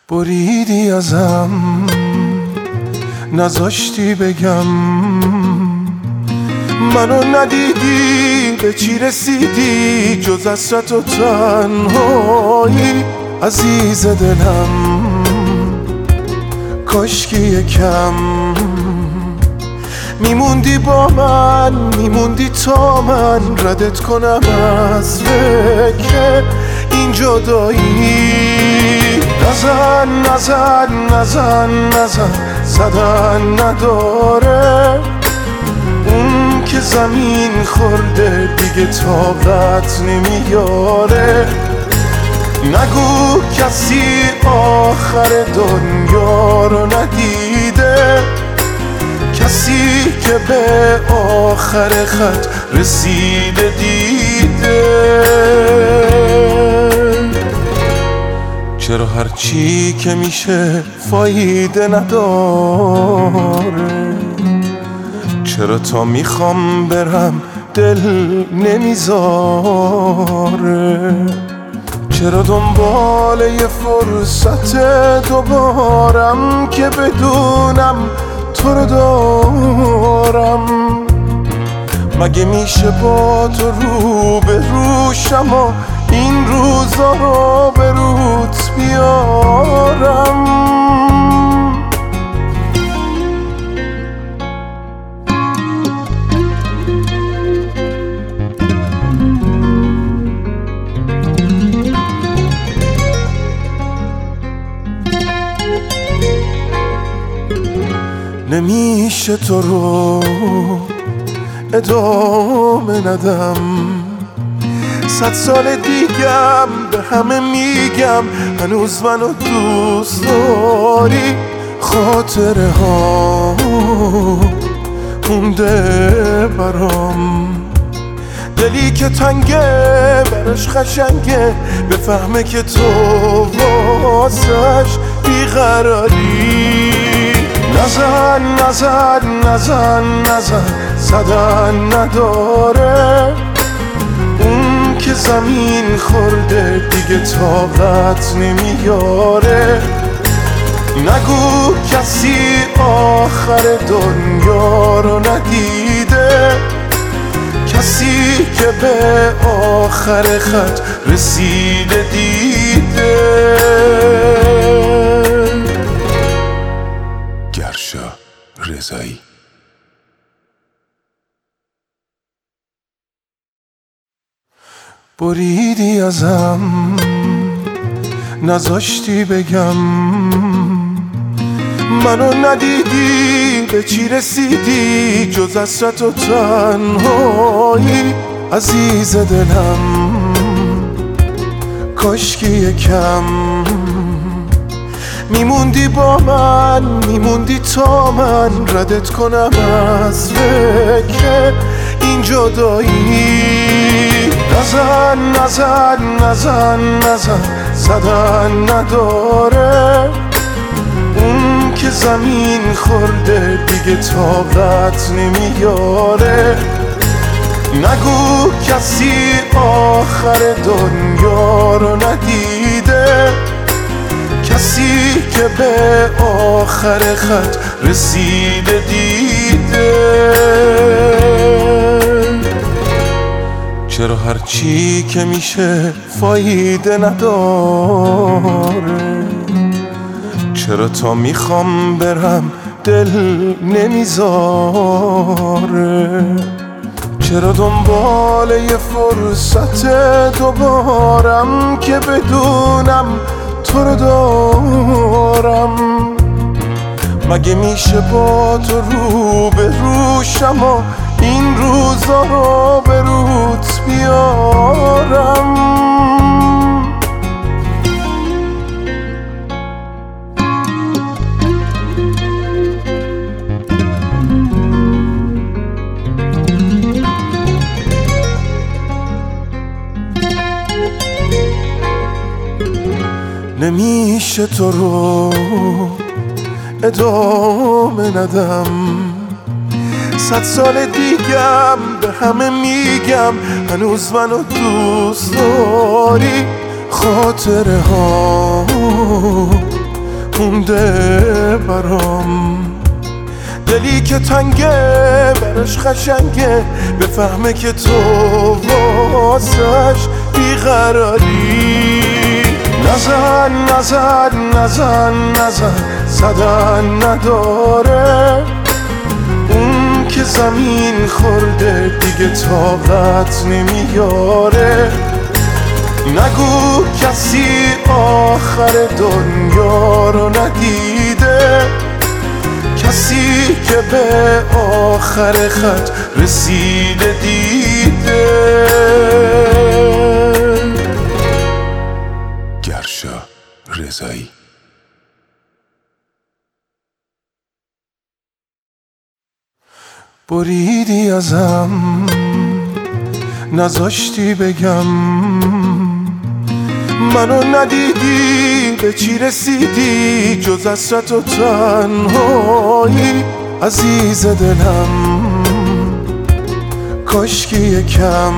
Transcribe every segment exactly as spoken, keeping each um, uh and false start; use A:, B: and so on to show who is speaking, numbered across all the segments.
A: بریدی ازم، نذاشتی بگم، منو ندیدی، به چی رسیدی جز حسرت و تنهایی. عزیز دلم کاشکی یکم میموندی با من، میموندی تا من ردت کنم از فکر این جدایی. نزن نزن نزن نزن زدن نداره، اون که زمین خورده دیگه طاقت نمیاره. نگو کسی آخر دنیا رو ندیده، کسی که به آخر خط رسیده دیده. چرا هرچی که میشه فایده نداره؟ چرا تا میخوام برم دل نمیذاره؟ چرا دنبال یه فرصت دوبارم که بدونم تو رو دارم؟ مگه میشه با تو رو به روشم و این روزا رو به روت بیارم؟ نمیشه تو رو ادامه ندم، صد سال دیگم به همه میگم هنوز منو دوست داری. خاطره ها مونده برام، دلی که تنگه براش خشنگه، بفهمه که تو واسش بیقراری. نزن نزن نزن نزن زدن نداره، اون که زمین خورده دیگه طاقت نمیاره. نگو کسی آخر دنیا رو ندیده، کسی که به آخر خط رسیده دیده. گرشا رضایی. بریدی ازم، نذاشتی بگم، منو ندیدی، به چی رسیدی جز حسرت و تنهایی. عزیز دلم کاشکی یکم میموندی با من، میموندی تا من ردت کنم از فکر این جدایی. نزن نزن نزن نزن زدن نداره، اون که زمین خورده دیگه طاقت نمیاره. نگو کسی آخر دنیا رو ندیده، کسی که به آخر خط رسیده دیده. چرا هرچی که میشه فایده نداره؟ چرا تا میخوام برم دل نمیذاره؟ چرا دنبال یه فرصت دوبارم که بدونم تو رو دارم؟ مگه میشه با تو رو به روشم و این روزا رو به روت بیارم؟ نمیشه تو رو ادامه ندم، صد سال دیگم به همه میگم هنوز منو دوست داری. خاطره ها مونده برام، دلی که تنگه برش خشنگه، بفهمه که تو واسش بیقراری. نزن نزن نزن نزن زدن نداره، اون که زمین خورده دیگه طاقت نمیاره. نگو کسی آخر دنیا رو ندیده، کسی که به آخر خط رسیده دیده. گرشا رضایی. بریدی ازم، نذاشتی بگم، منو ندیدی به چی رسیدی جز حسرت و تنهایی. عزیز دلم کاشکی یکم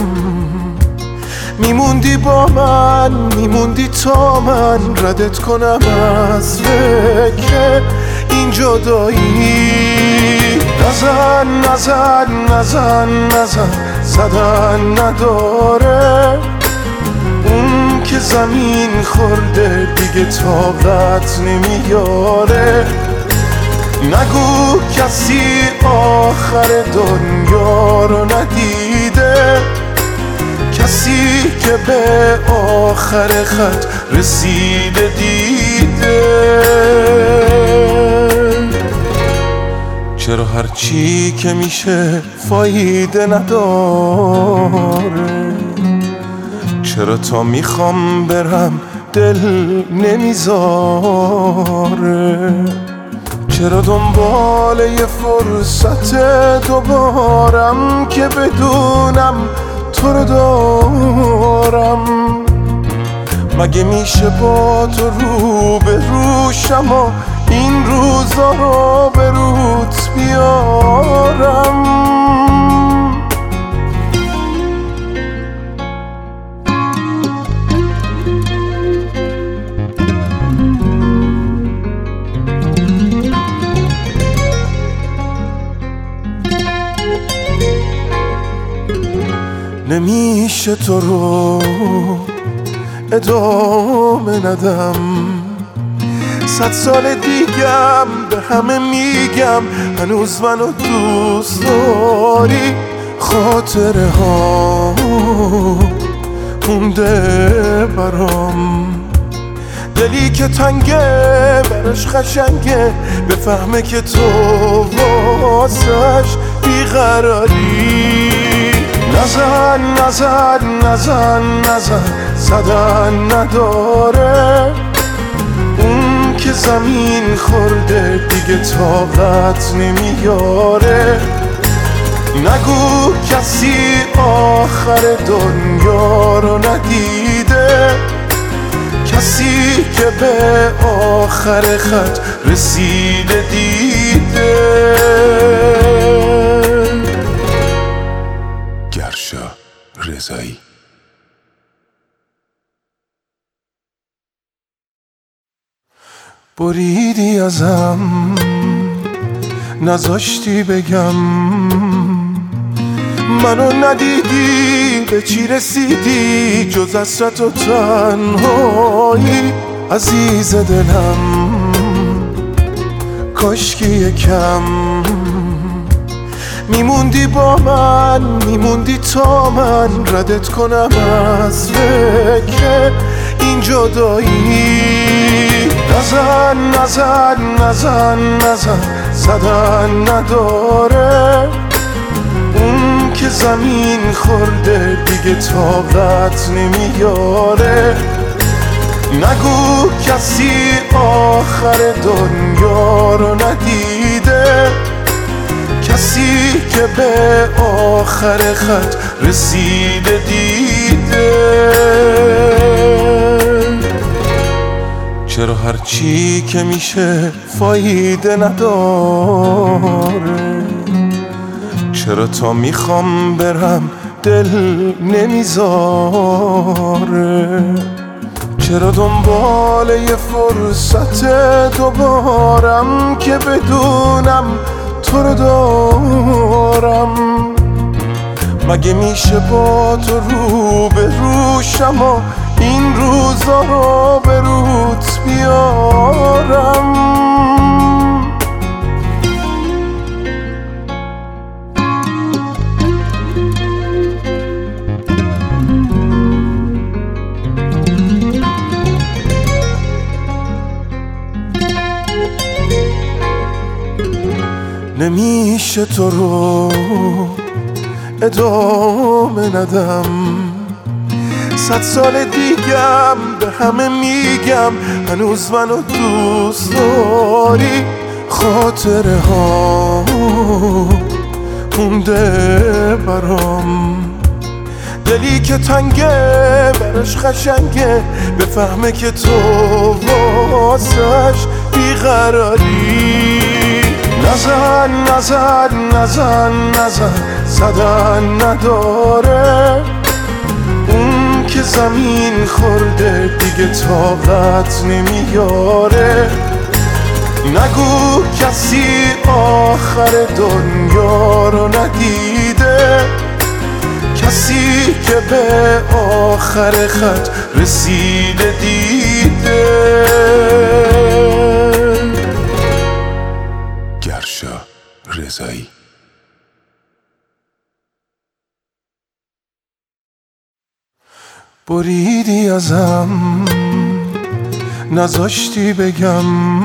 A: میموندی با من، میموندی تا من ردت کنم از فکر این جدایی. نزن نزن نزن نزن زدن نداره، اون که زمین خورده دیگه طاقت نمیاره. نگو کسی آخر دنیا رو ندیده، کسی که به آخر خط رسیده دیده. چرا هرچی که میشه فایده نداره؟ چرا تا میخوام برم دل نمیذاره؟ چرا دنبال یه فرصت دوبارم که بدونم تو رو دارم؟ مگه میشه با تو رو به روشم و این روزا رو به روت بیارم؟ نمیشه تو رو ادامه ندم، صد سال دیگم به همه میگم هنوز منو دوست داری. خاطره ها مونده برام، دلی که تنگه برش خشنگه، بفهمه که تو واسش بیقراری. نزن نزن نزن نزن زدن نداره، اون که زمین خورده دیگه طاقت نمیاره. نگو کسی آخر دنیا رو ندیده، کسی که به آخر خط رسیده دیده. گرشا رضایی. بریدی ازم، نذاشتی بگم، منو ندیدی به چی رسیدی جز حسرت و تنهایی. عزیز دلم کاشکی یکم میموندی با من، میموندی تا من ردت کنم از فکر این جدایی. نزن نزن نزن نزن زدن نداره، اون که زمین خورده دیگه طاقت نمیاره. نگو کسی آخر دنیا رو ندیده، کسی که به آخر خط رسیده دیده. چرا هرچی که میشه فایده نداره؟ چرا تا میخوام برم دل نمیذاره؟ چرا دنبال یه فرصت دوبارم که بدونم تو رو دارم؟ مگه میشه با تو رو به روشم و این روزا رو به روت بیارم؟ نمیشه تو رو ادامه ندم، صد سال دیگم به همه میگم هنوز منو دوست داری. خاطره ها مونده برام، دلی که تنگه برش خشنگه، بفهمه که تو واسش بیقراری. نزن نزن نزن نزن زدن نداره، اون که زمین خورده دیگه طاقت نمیاره. نگو کسی آخر دنیا رو ندیده، کسی که به آخر خط رسیده دیده. گرشا رضایی. بریدی ازم نذاشتی بگم،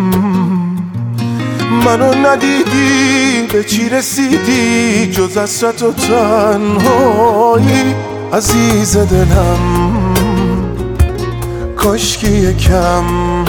A: منو ندیدی به چی رسیدی جز حسرت و تنهایی. عزیز دلم کاشکی یکم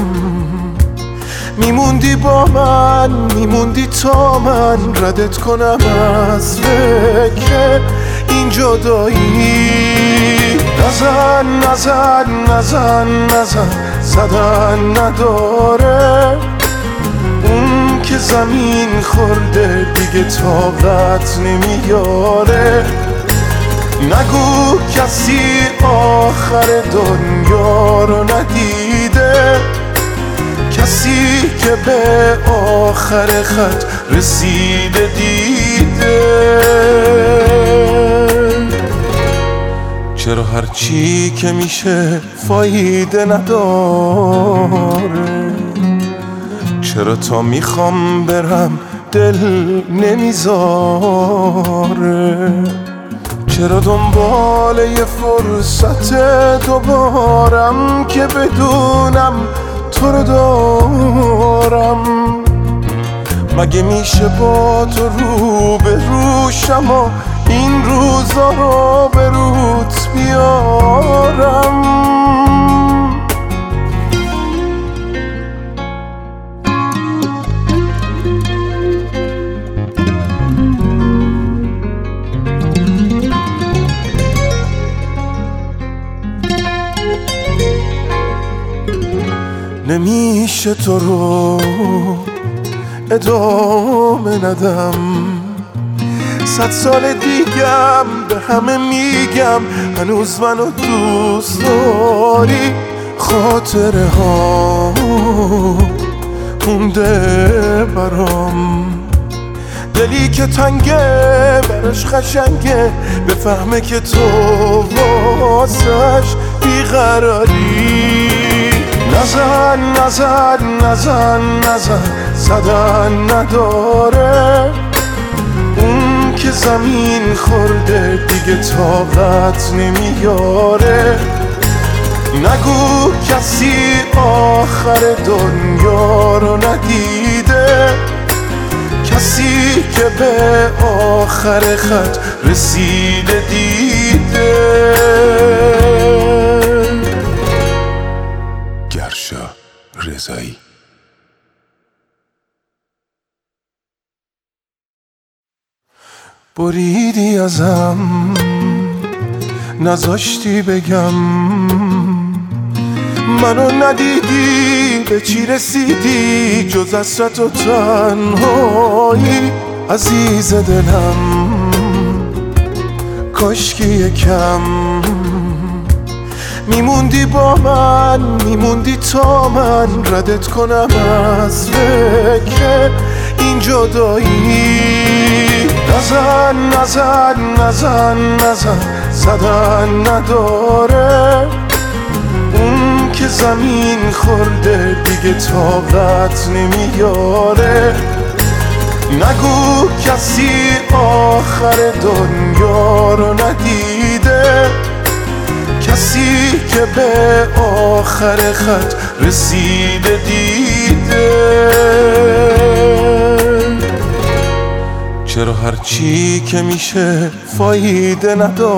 A: میموندی با من، میموندی تا من ردت کنم از فکر این جدایی. نزن نزن نزن نزن زدن نداره، اون که زمین خورده دیگه طاقت نمیاره. نگو کسی آخر دنیا رو ندیده، کسی که به آخر خط رسیده دیده. چرا هرچی که میشه فایده نداره؟ چرا تا میخوام برم دل نمیذاره؟ چرا دنبال یه فرصت دوبارم که بدونم تو رو دارم؟ مگه میشه با تو رو به روشم و این روزا رو به روت بیارم؟ نمیشه تو رو ادامه ندم، صد سال دیگم به همه میگم هنوز منو دوست داری. خاطره ها مونده برام، دلی که تنگه برش خشنگه، بفهمه که تو واسش بیقراری. نزن نزن نزن نزن زدن نداره، اون که زمین خورده دیگه طاقت نمیاره. نگو کسی آخر دنیا رو ندیده، کسی که به آخر خط رسیده دیده. گرشا رضایی. بریدی ازم نذاشتی بگم، منو ندیدی به چی رسیدی جز حسرت و تنهایی. عزیز دلم کاشکی یکم میموندی با من، میموندی تا من ردت کنم از فکر این جدایی. نزن نزن نزن نزن زدن نداره، اون که زمین خورده دیگه طاقت نمیاره. نگو کسی آخر دنیا رو ندیده، کسی که به آخر خط رسیده دیده. چرا هرچی که میشه فایده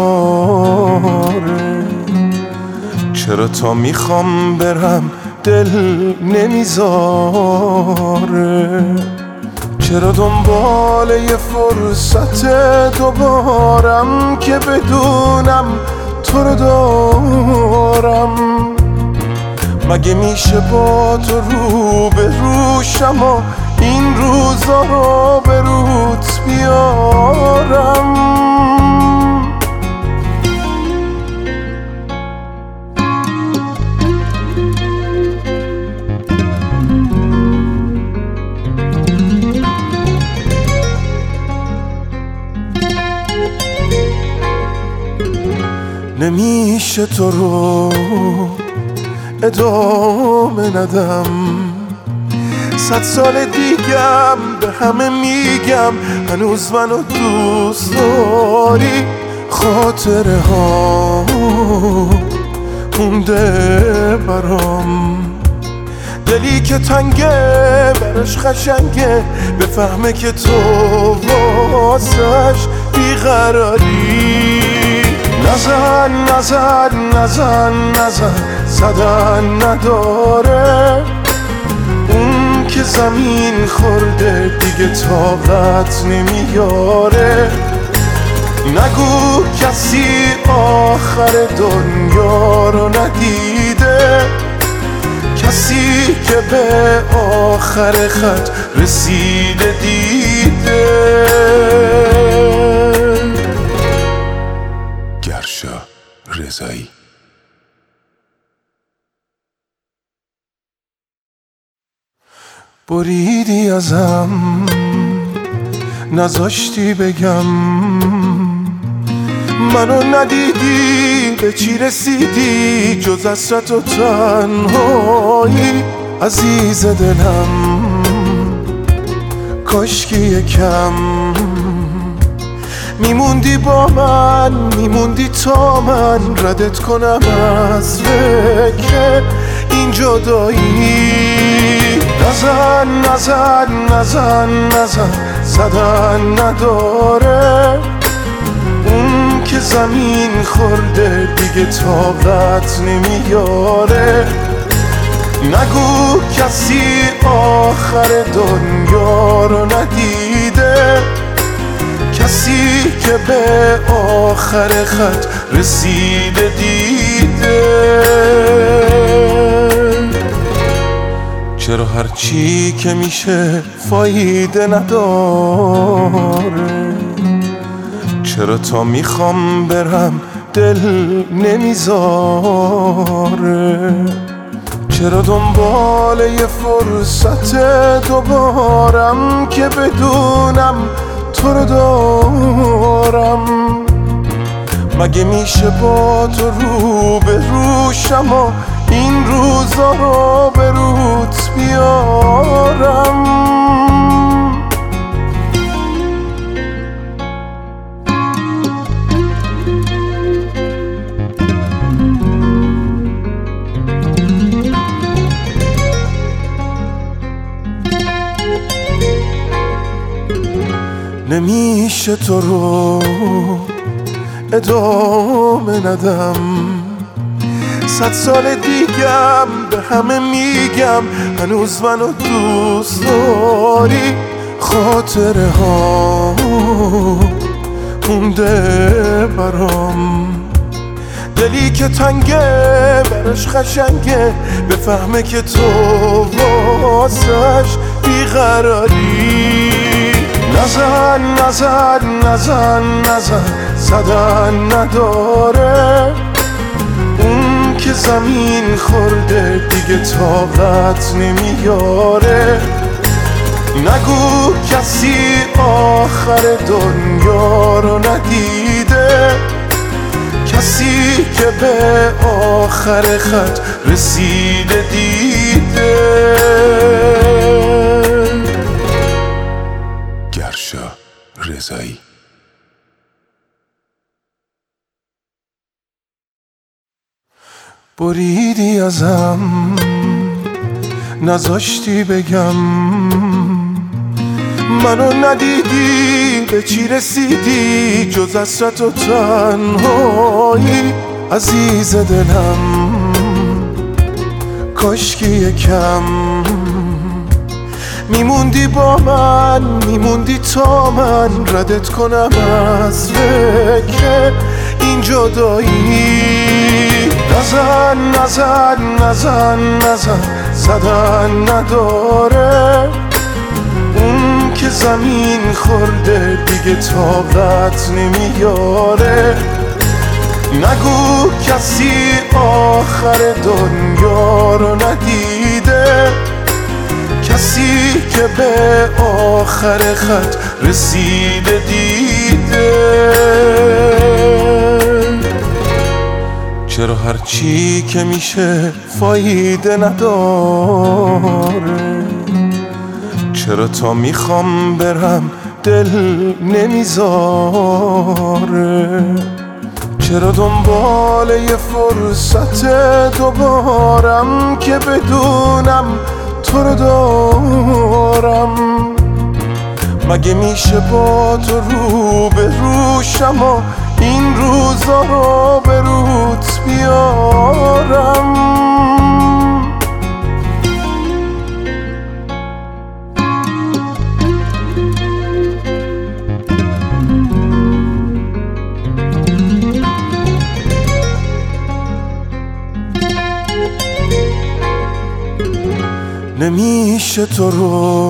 A: نداره؟ چرا تا میخوام برم دل نمیذاره؟ چرا دنبال یه فرصت دوبارم که بدونم تو رو دارم؟ مگه میشه با تو رو به روشم و این روزا رو به روت بیارم؟ نمیشه تو رو ادامه ندم، صد سال دیگم به همه میگم هنوز منو دوست داری. خاطره ها مونده برام، دلی که تنگه برش خشنگه، بفهمه که تو واسش بیقراری. نزن نزن نزن نزن زدن نداره، اون که زمین خورده دیگه طاقت نمیاره. نگو کسی آخر دنیا رو ندیده، کسی که به آخر خط رسیده دیده. گرشا رضایی. بریدی ازم، نذاشتی بگم، منو ندیدی به چی رسیدی جز حسرت و تنهایی. عزیز دلم کاشکی یکم میموندی با من، میموندی تا من ردت کنم از فکر این جدایی. نزن نزن نزن نزن زدن نداره، اون که زمین خورده دیگه طاقت نمیاره. نگو کسی آخر دنیا رو ندیده، کسی که به آخر خط رسیده دیده. چرا هرچی که میشه فایده نداره؟ چرا تا میخوام برم دل نمیذاره؟ چرا دنبال یه فرصت دوبارم که بدونم تو رو دارم؟ مگه میشه با تو رو به روشم و این روزا رو به روت بیارم؟ نمیشه تو رو ادامه ندم، صد سال دیگم به همه میگم هنوز منو دوست داری. خاطره ها مونده برام، دلی که تنگه برش خشنگه، بفهمه که تو واسش بیقراری. نزن نزن نزن نزن زدن نداره، اون که که زمین خورده دیگه طاقت نمیاره. نگو کسی آخر دنیا رو ندیده، کسی که به آخر خط رسیده دیده. گرشا رضایی. بریدی ازم، نذاشتی بگم، منو ندیدی به چی رسیدی جز حسرت و تنهایی. عزیز دلم کاشکی یکم میموندی با من، میموندی تا من ردت کنم از فکر این جدایی. نزن نزن نزن نزن زدن نداره، اون که زمین خورده دیگه طاقت نمیاره. نگو کسی آخر دنیا رو ندیده، کسی که به آخر خط رسیده دیده. چرا هرچی که میشه فایده نداره؟ چرا تا میخوام برم دل نمیذاره؟ چرا دنبال یه فرصت دوبارم که بدونم تو رو دارم؟ مگه میشه با تو رو به روشم و این روزا رو به روت بیارم؟ نمیشه تو رو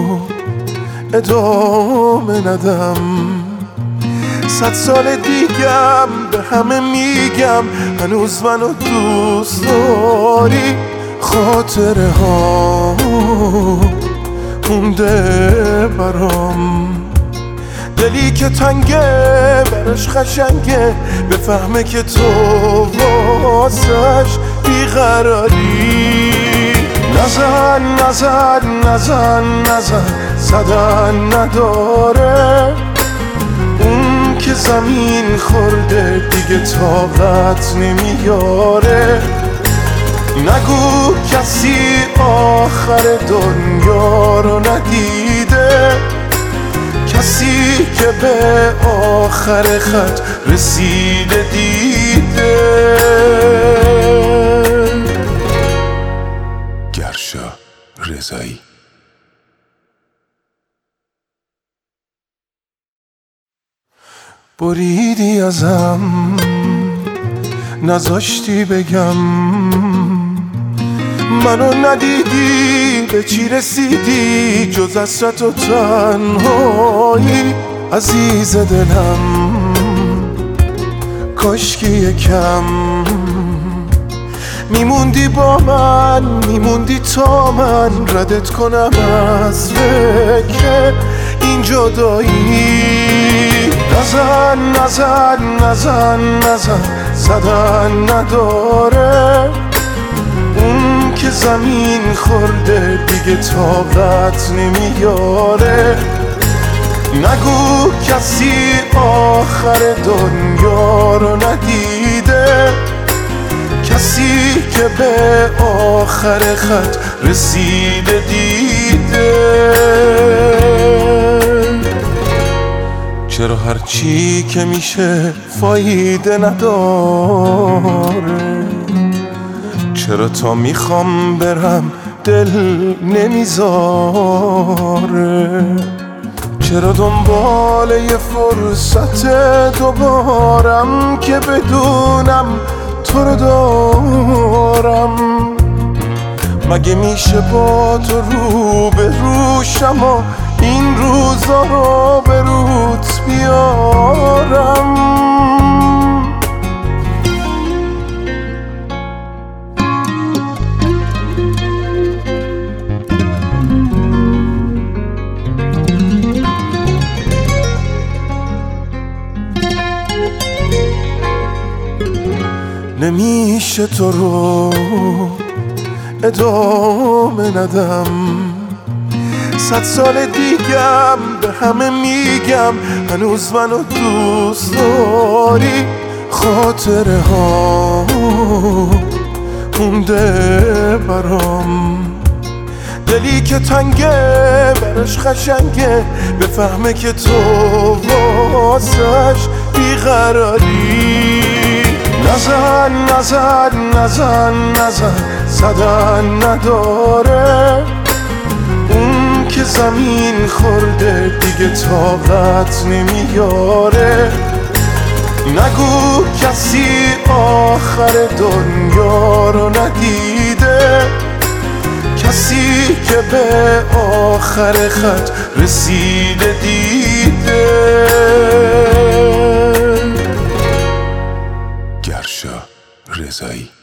A: ادامه ندم، صد سال دیگم به همه میگم هنوز منو دوست داری. خاطره ها مونده برام، دلی که تنگه براش خشنگه بفهمه که تو واسش بیقراری. نزن نزن نزن نزن زدن نداره، اون که زمین خورده دیگه طاقت نمیاره. نگو کسی آخر دنیا رو ندیده، کسی که به آخر خط رسیده دیده. گرشا رضایی. بریدی ازم، نذاشتی بگم، منو ندیدی به چی رسیدی جز حسرت و تنهایی. عزیز دلم کاشکی یکم میموندی با من، میموندی تا من ردت کنم از فکر این جدایی. نزن نزن نزن نزن زدن نداره، اون که زمین خورده دیگه طاقت نمیاره. نگو کسی آخر دنیا رو ندیده، کسی که به آخر خط رسیده دیده. چرا هرچی که میشه فایده نداره؟ چرا تا میخوام برم دل نمیذاره؟ چرا دنبال یه فرصت دوبارم که بدونم تو رو دارم؟ مگه میشه با تو رو به روشم و این روزا رو به روت بیارم؟ همیشه تو رو ادامه ندم. صد سال دیگم به همه میگم هنوز منو دوست داری. خاطره ها مونده برام، دلی که تنگه برش خشنگه، بفهمه که تو واسش بیقراری. نزن نزن نزن نزن زدن نداره، اون که زمین خورده دیگه طاقت نمیاره. نگو کسی آخر دنیا رو ندیده، کسی که به آخر خط رسیده دیده. گرشا رضایی.